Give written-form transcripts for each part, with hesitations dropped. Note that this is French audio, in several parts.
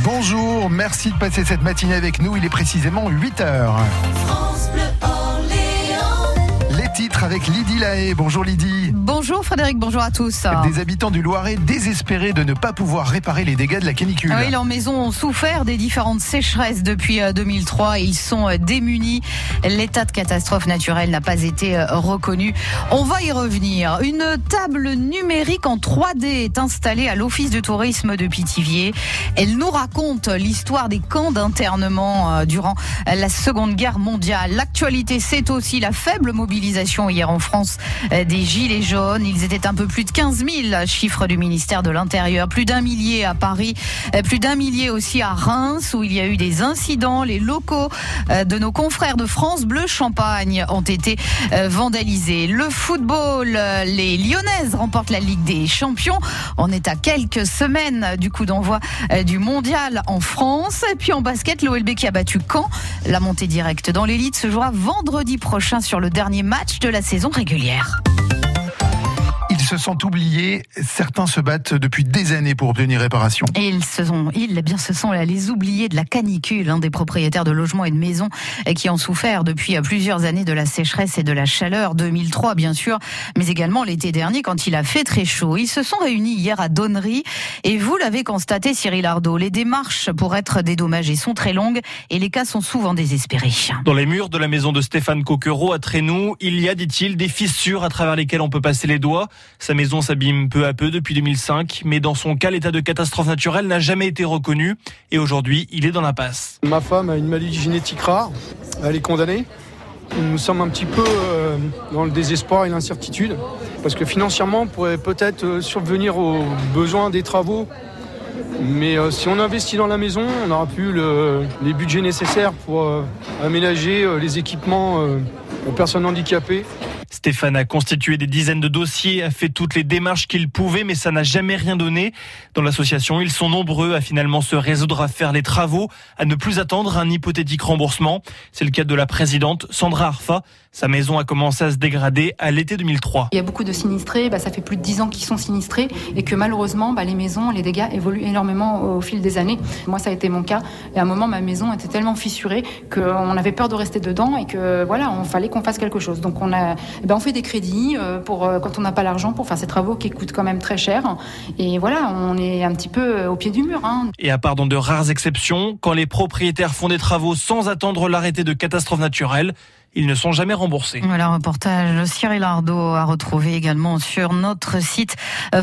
Bonjour, merci de passer cette matinée avec nous. Il est précisément 8h. France Bleu Orléans. Les titres avec Lydie Lahaye. Bonjour Lydie. Bonjour Frédéric, bonjour à tous. Des habitants du Loiret désespérés de ne pas pouvoir réparer les dégâts de la canicule. Oui, leurs maisons ont souffert des différentes sécheresses depuis 2003 et ils sont démunis. L'état de catastrophe naturelle n'a pas été reconnu. On va y revenir. Une table numérique en 3D est installée à l'Office de tourisme de Pithiviers. Elle nous raconte l'histoire des camps d'internement durant la Seconde Guerre mondiale. L'actualité, c'est aussi la faible mobilisation hier en France des Gilets jaunes. Ils étaient un peu plus de 15 000, chiffre du ministère de l'Intérieur. Plus d'1 millier à Paris, plus d'1 millier aussi à Reims, où il y a eu des incidents. Les locaux de nos confrères de France Bleu Champagne ont été vandalisés. Le football, les Lyonnaises remportent la Ligue des Champions. On est à quelques semaines du coup d'envoi du mondial en France. Et puis en basket, l'OLB qui a battu Caen. La montée directe dans l'élite se jouera vendredi prochain sur le dernier match de la saison régulière. Ils se sont oubliés, certains se battent depuis des années pour obtenir réparation. Et ce sont les oubliés de la canicule, des propriétaires de logements et de maisons qui ont souffert depuis plusieurs années de la sécheresse et de la chaleur. 2003 bien sûr, mais également l'été dernier quand il a fait très chaud. Ils se sont réunis hier à Donnery et vous l'avez constaté Cyril Ardo, les démarches pour être dédommagés sont très longues et les cas sont souvent désespérés. Dans les murs de la maison de Stéphane Coquereau à Trénoux, il y a, dit-il, des fissures à travers lesquelles on peut passer les doigts. Sa maison s'abîme peu à peu depuis 2005, mais dans son cas, l'état de catastrophe naturelle n'a jamais été reconnu et aujourd'hui, il est dans l'impasse. Ma femme a une maladie génétique rare, elle est condamnée. Nous sommes un petit peu dans le désespoir et l'incertitude, parce que financièrement, on pourrait peut-être subvenir aux besoins des travaux. Mais si on investit dans la maison, on n'aura plus les budgets nécessaires pour aménager les équipements aux personnes handicapées. Stéphane a constitué des dizaines de dossiers, a fait toutes les démarches qu'il pouvait, mais ça n'a jamais rien donné. Dans l'association, ils sont nombreux à finalement se résoudre à faire les travaux, à ne plus attendre un hypothétique remboursement. C'est le cas de la présidente Sandra Arfa. Sa maison a commencé à se dégrader à l'été 2003. Il y a beaucoup de sinistrés, ça fait plus de 10 ans qu'ils sont sinistrés et que malheureusement, les maisons, les dégâts évoluent énormément au fil des années. Moi, ça a été mon cas. Et à un moment, ma maison était tellement fissurée qu'on avait peur de rester dedans et que on fallait qu'on fasse quelque chose. Donc on fait des crédits pour quand on n'a pas l'argent pour faire ces travaux qui coûtent quand même très cher. Et on est un petit peu au pied du mur. Et à part dans de rares exceptions, quand les propriétaires font des travaux sans attendre l'arrêté de catastrophe naturelle, ils ne sont jamais remboursés. Voilà, reportage de Cyril Ardo à retrouver également sur notre site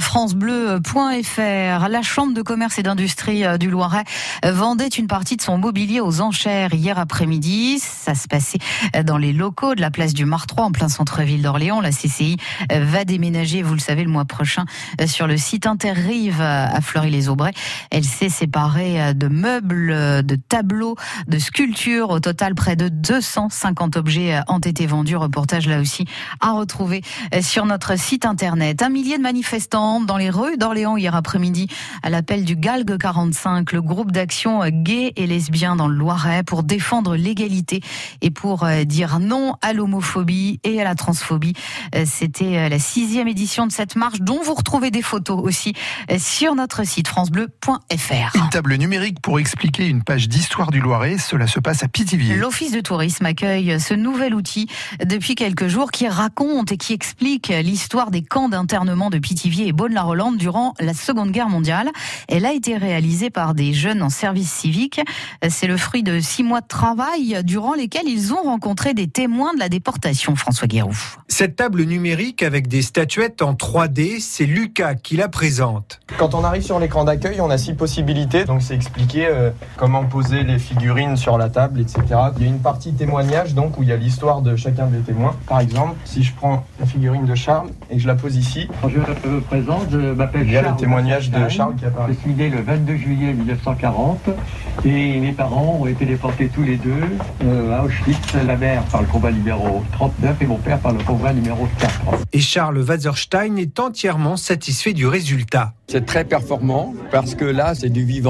francebleu.fr. La Chambre de commerce et d'industrie du Loiret vendait une partie de son mobilier aux enchères hier après-midi. Ça se passait dans les locaux de la place du Martroi en plein centre-ville d'Orléans. La CCI va déménager, vous le savez, le mois prochain sur le site Interrive à Fleury-les-Aubrais. Elle s'est séparée de meubles, de tableaux, de sculptures. Au total, près de 250 objets ont été vendus. Reportage là aussi à retrouver sur notre site internet. 1 millier de manifestants dans les rues d'Orléans hier après-midi à l'appel du Galg 45, le groupe d'action gay et lesbien dans le Loiret pour défendre l'égalité et pour dire non à l'homophobie et à la transphobie. C'était la 6e édition de cette marche dont vous retrouvez des photos aussi sur notre site francebleu.fr. Une table numérique pour expliquer une page d'histoire du Loiret, cela se passe à Pithiviers. L'Office de tourisme accueille ce nouvel outil depuis quelques jours qui raconte et qui explique l'histoire des camps d'internement de Pithiviers et Beaune-la-Rolande durant la Seconde Guerre mondiale. Elle a été réalisée par des jeunes en service civique. C'est le fruit de 6 mois de travail durant lesquels ils ont rencontré des témoins de la déportation. François Guéroux. Cette table numérique avec des statuettes en 3D, c'est Lucas qui la présente. Quand on arrive sur l'écran d'accueil, on a 6 possibilités. Donc c'est expliquer comment poser les figurines sur la table, etc. Il y a une partie témoignage donc où il y a l'histoire de chacun des témoins. Par exemple, si je prends la figurine de Charles et que je la pose ici, je me présente, je m'appelle Charles. Il y a le témoignage de Charles qui apparaît. Je suis né le 22 juillet 1940 et mes parents ont été déportés tous les deux à Auschwitz, la mère par le combat numéro 39 et mon père par le combat numéro 4. Et Charles Wasserstein est entièrement satisfait du résultat. C'est très performant parce que là, c'est du vivant.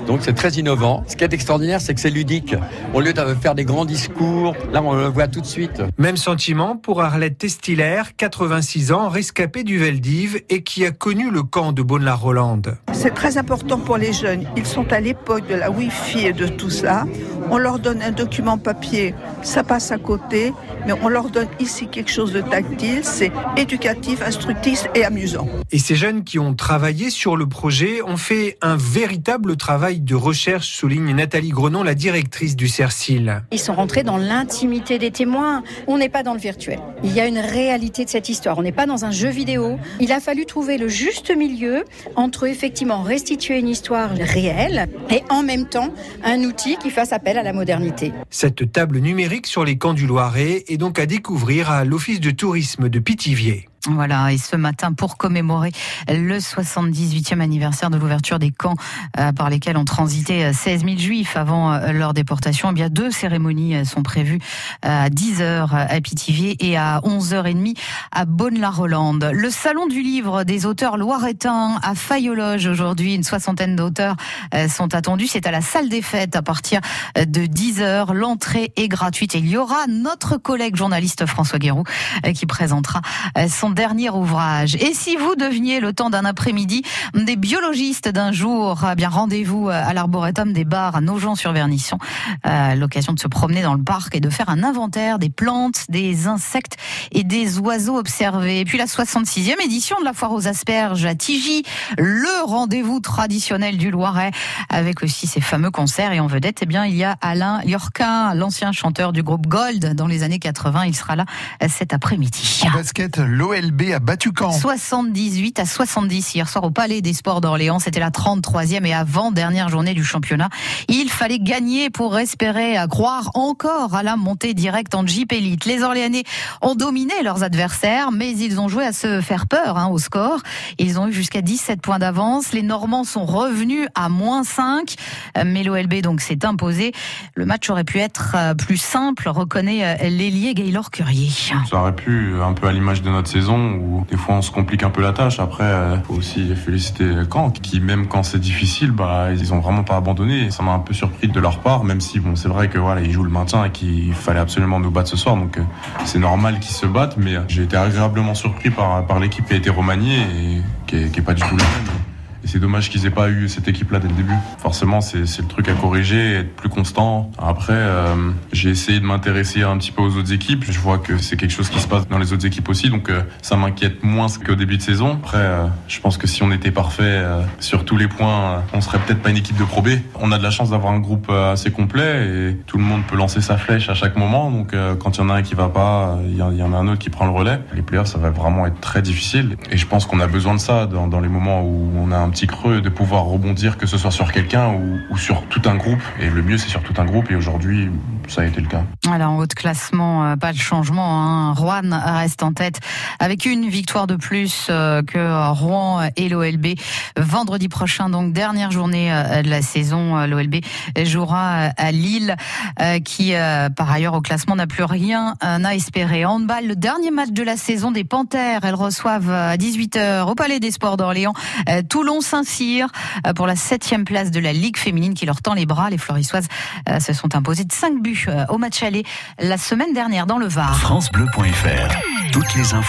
Donc c'est très innovant. Ce qui est extraordinaire, c'est que c'est ludique. Au lieu de faire des grands discours, là on le voit tout de suite. Même sentiment pour Arlette Testiller, 86 ans, rescapée du Veldiv et qui a connu le camp de Beaune-la-Rolande. C'est très important pour les jeunes. Ils sont à l'époque de la Wi-Fi et de tout ça. On leur donne un document papier, ça passe à côté, mais on leur donne ici quelque chose de tactile, c'est éducatif, instructif et amusant. Et ces jeunes qui ont travaillé sur le projet ont fait un véritable travail de recherche, souligne Nathalie Grenon, la directrice du CERCIL. Ils sont rentrés dans l'intimité des témoins. On n'est pas dans le virtuel. Il y a une réalité de cette histoire. On n'est pas dans un jeu vidéo. Il a fallu trouver le juste milieu entre effectivement restituer une histoire réelle et en même temps un outil qui fasse appel à la modernité. Cette table numérique sur les camps du Loiret est donc à découvrir à l'Office de tourisme de Pithiviers. Voilà, et ce matin, pour commémorer le 78e anniversaire de l'ouverture des camps par lesquels ont transité 16 000 juifs avant leur déportation, eh bien 2 cérémonies sont prévues à 10h à Pithiviers et à 11h30 à Beaune-la-Rolande. Le salon du livre des auteurs loiretains à Fayologe aujourd'hui, une 60aine d'auteurs sont attendus. C'est à la salle des fêtes à partir de 10h. L'entrée est gratuite et il y aura notre collègue journaliste François Guéroux qui présentera son dernier ouvrage. Et si vous deveniez le temps d'un après-midi des biologistes d'un jour, eh bien rendez-vous à l'Arboretum des Bars à Nogent-sur-Vernisson. L'occasion de se promener dans le parc et de faire un inventaire des plantes, des insectes et des oiseaux observés. Et puis la 66e édition de la foire aux asperges à Tigy, le rendez-vous traditionnel du Loiret, avec aussi ces fameux concerts. Et en vedette, eh bien, il y a Alain Yorquin, l'ancien chanteur du groupe Gold dans les années 80. Il sera là cet après-midi. En basket, l'OLB a battu Caen. 78 à 70 hier soir au Palais des Sports d'Orléans. C'était la 33e et avant-dernière journée du championnat. Il fallait gagner pour espérer croire encore à la montée directe en Jeep Elite. Les Orléanais ont dominé leurs adversaires, mais ils ont joué à se faire peur au score. Ils ont eu jusqu'à 17 points d'avance. Les Normands sont revenus à -5, mais l'OLB donc s'est imposé. Le match aurait pu être plus simple, reconnaît l'ailier Gaylor Currier. Ça aurait pu, un peu à l'image de notre saison, où des fois on se complique un peu la tâche. Après, faut aussi féliciter Caen, qui même quand c'est difficile, ils ont vraiment pas abandonné. Ça m'a un peu surpris de leur part, même si c'est vrai que ils jouent le maintien et qu'il fallait absolument nous battre ce soir, donc c'est normal qu'ils se battent. Mais j'ai été agréablement surpris par l'équipe qui a été remaniée et qui est pas du tout la même. Et c'est dommage qu'ils aient pas eu cette équipe-là dès le début. Forcément, c'est le truc à corriger, être plus constant. Après, j'ai essayé de m'intéresser un petit peu aux autres équipes. Je vois que c'est quelque chose qui se passe dans les autres équipes aussi, donc ça m'inquiète moins qu'au début de saison. Après, je pense que si on était parfait sur tous les points, on serait peut-être pas une équipe de Pro B. On a de la chance d'avoir un groupe assez complet et tout le monde peut lancer sa flèche à chaque moment. Donc quand il y en a un qui va pas, il y en a un autre qui prend le relais. Les playoffs, ça va vraiment être très difficile. Et je pense qu'on a besoin de ça dans les moments où on a un petit creux, de pouvoir rebondir, que ce soit sur quelqu'un ou sur tout un groupe. Et le mieux, c'est sur tout un groupe. Et aujourd'hui, ça a été le cas. Alors, en haut de classement, pas de changement. Roanne reste en tête avec une victoire de plus que Rouen et l'OLB. Vendredi prochain, donc dernière journée de la saison, l'OLB jouera à Lille, qui par ailleurs au classement n'a plus rien à espérer. Handball, le dernier match de la saison des Panthères. Elles reçoivent à 18h au Palais des Sports d'Orléans Toulon-Saint-Cyr pour la 7e place de la Ligue féminine qui leur tend les bras. Les Florissoises se sont imposées de 5 buts au match aller la semaine dernière dans le Var. FranceBleu.fr. Toutes les infos.